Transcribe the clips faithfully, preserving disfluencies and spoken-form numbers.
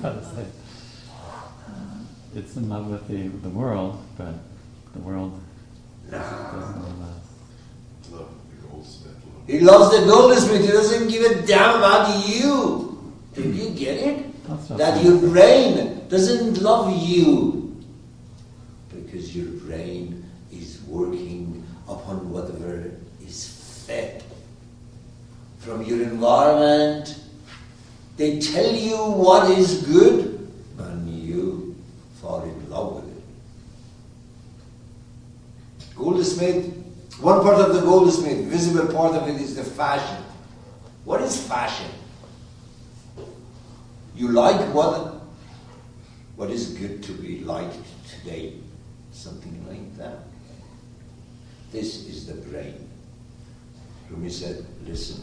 gotta say. It's in love with the, the world, but the world doesn't love us. Love the goldsmith. He loves the goldsmith. He doesn't give a damn about you. Did you get it? That your brain doesn't love you because your brain is working upon whatever is fed from your environment. They tell you what is good, and you fall in love with it. Goldsmith, one part of the goldsmith, visible part of it is the fashion. What is fashion? You like what, what is good to be liked today. Something like that. This is the brain. Rumi said, listen,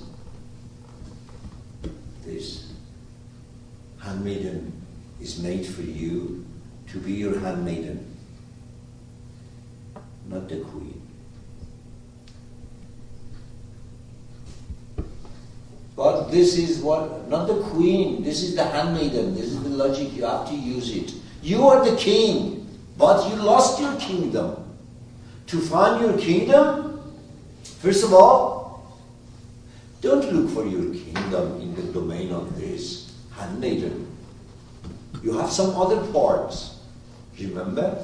this handmaiden is made for you to be your handmaiden, not the queen. But this is what, not the queen, this is the handmaiden, this is the logic, you have to use it. You are the king, but you lost your kingdom. To find your kingdom, first of all, don't look for your kingdom in the domain of this handmaiden. You have some other parts. Remember?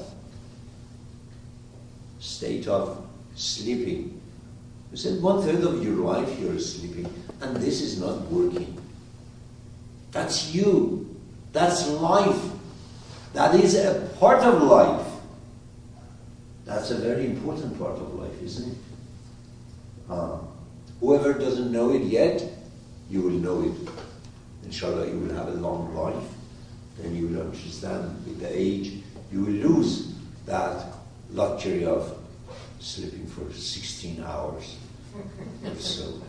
State of sleeping. You said one third of your life you're sleeping, and this is not working. That's you. That's life. That is a part of life. That's a very important part of life, isn't it? Uh, whoever doesn't know it yet, you will know it. Inshallah, you will have a long life. Then you will understand with the age, you will lose that luxury of sleeping for sixteen hours or so.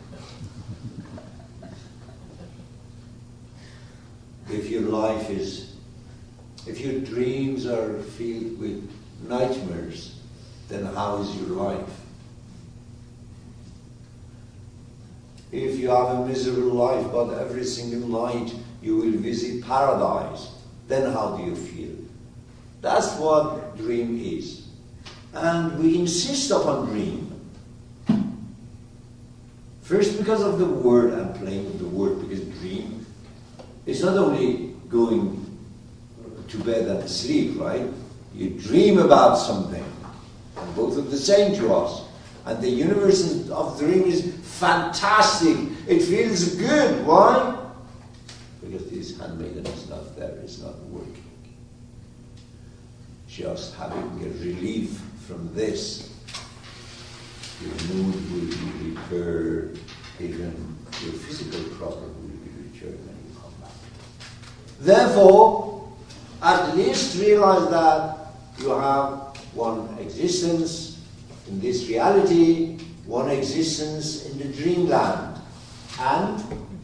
If your life is, if your dreams are filled with nightmares, then how is your life? If you have a miserable life, but every single night you will visit paradise, then how do you feel? That's what dream is. And we insist upon dream. First, because of the word, I'm playing with the word, because dream is not only going to bed and sleep, right? You dream about something. And both are the same to us. And the universe of dream is fantastic. It feels good. Why? Because this handmaiden is not there, it's not working. Just having a relief from this, your mood will be repaired, even your physical problem will be returned when you come back. Therefore, at least realize that you have one existence in this reality, one existence in the dreamland, and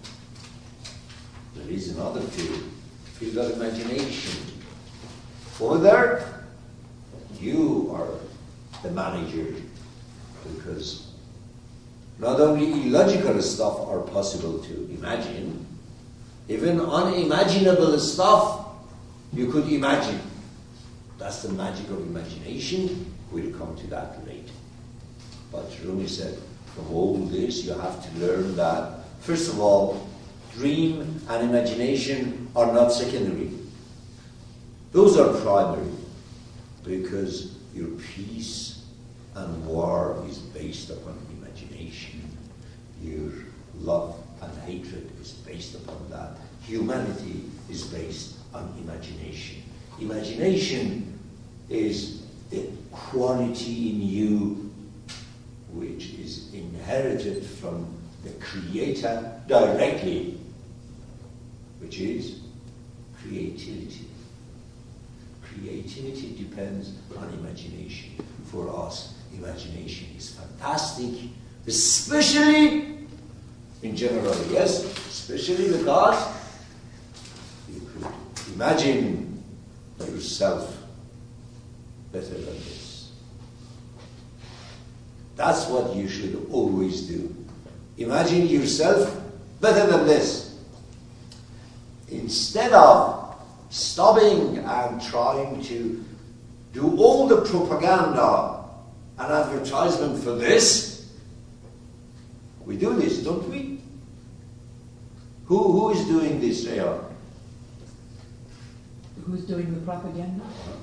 there is another field, field of imagination. Over there, you are the manager, because not only illogical stuff are possible to imagine, even unimaginable stuff you could imagine. That's the magic of imagination. We'll come to that later. But Rumi said, from all this you have to learn that, first of all, dream and imagination are not secondary. Those are primary, because your peace and war is based upon imagination. Your love and hatred is based upon that. Humanity is based on imagination. Imagination is the quality in you which is inherited from the Creator directly, which is creativity. Creativity depends on imagination. For us, imagination is fantastic, especially in general, yes, especially because you could imagine yourself better than this. That's what you should always do. Imagine yourself better than this. Instead of stopping and trying to do all the propaganda and advertisement for this. We do this, don't we? Who, who is doing this here? Who's doing the propaganda?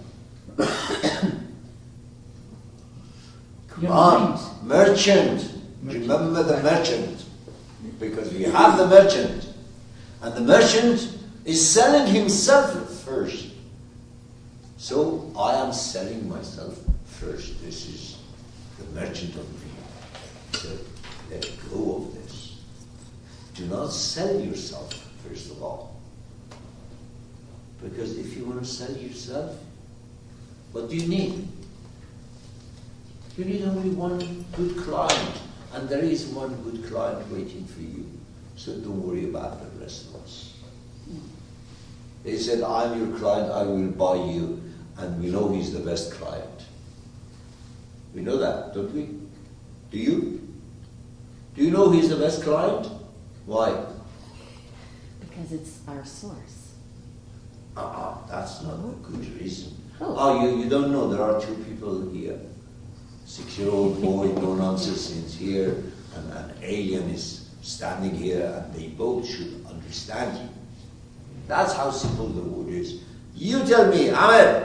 Come on, merchant. Remember the merchant. Because we have the merchant. And the merchant is selling himself first. So I am selling myself first. This is the merchant of me. So let go of this. Do not sell yourself, first of all. Because if you want to sell yourself, what do you need? You need only one good client. And there is one good client waiting for you. So don't worry about the rest of us. They said, I'm your client, I will buy you. And we know he's the best client. We know that, don't we? Do you? Do you know he's the best client? Why? Because it's our source. Uh-uh, that's not a good reason. Oh, Oh, you, you don't know, there are two people here. Six-year-old boy, no nonsense, is here, and an alien is standing here, and they both should understand you. That's how simple the word is. You tell me, Ahmed.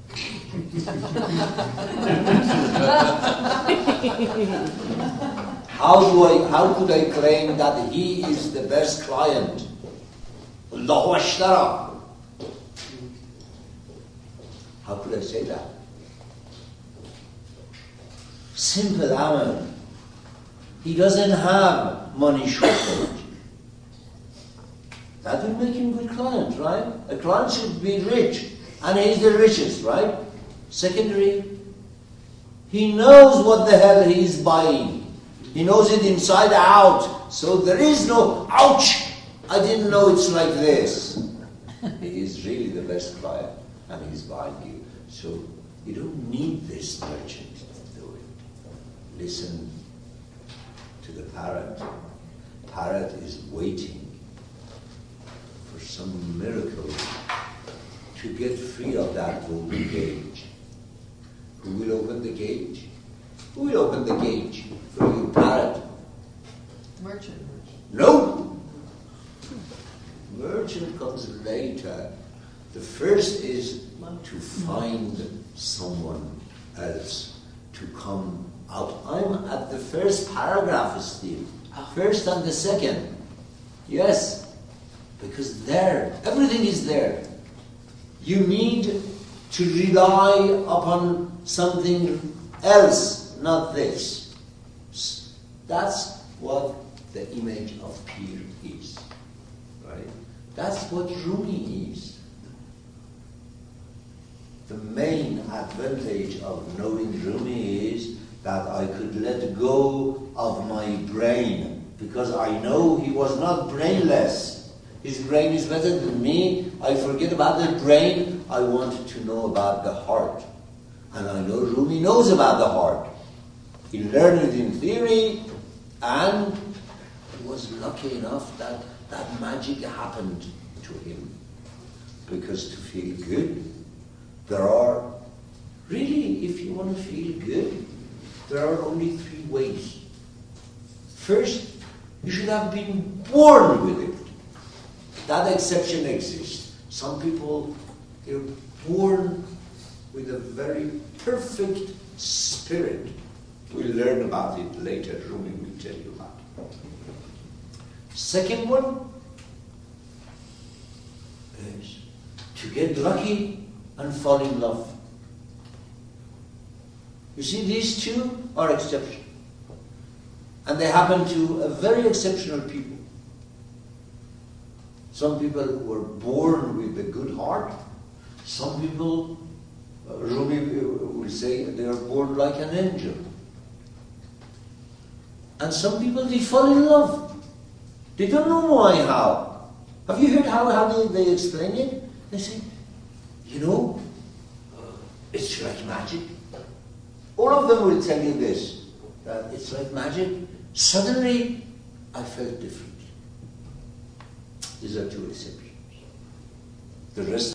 How do I? How could I claim that he is the best client? Allahu ashtara. How could I say that? Simple, Ahmed. He doesn't have money shortage. That will make him a good client, right? A client should be rich, and he's the richest, right? Secondary, he knows what the hell he's buying. He knows it inside out. So there is no, ouch, I didn't know it's like this. He is really the best client, and he's buying you. So you don't need this merchant to do it. Listen to the parrot. Parrot is waiting for some miracle to get free of that golden cage. Who will open the cage? Who will open the cage for you, parrot? Merchant. No! Merchant comes later. The first is to find someone else to come out. I'm at the first paragraph still. First and the second. Yes. Because there, everything is there. You need to rely upon something else, not this. That's what the image of Pir is. Right? That's what Rumi is. The main advantage of knowing Rumi is that I could let go of my brain, because I know he was not brainless. His brain is better than me. I forget about the brain. I want to know about the heart. And I know Rumi knows about the heart. He learned it in theory, and he was lucky enough that that magic happened to him. Because to feel good, there are, really, if you want to feel good, there are only three ways. First, you should have been born with it. That exception exists. Some people, they're born with a very perfect spirit. We'll learn about it later. Rumi will tell you about it. Second one is to get lucky and fall in love. You see, these two are exceptions. And they happen to a very exceptional people. Some people were born with a good heart. Some people, uh, Rumi will say, they are born like an angel. And some people, they fall in love. They don't know why, how. Have you heard how, how they, they explain it? They say, you know, uh, it's like magic. All of them will tell you this, that it's like magic. Suddenly, I felt different. These are two exceptions. The rest